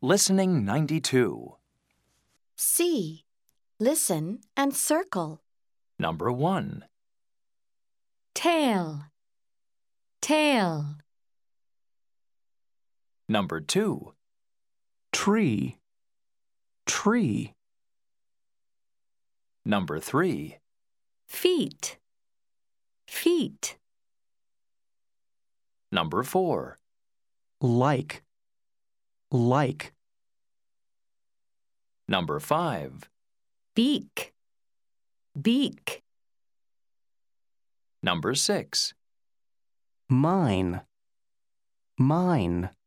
Listening 92. C. Listen and circle. Number 1. Tail, tail. Number 2. Tree, tree. Number 3. Feet, feet. Number 4. Like, like. Number 5. Beak, beak. Number 6. Mine, mine.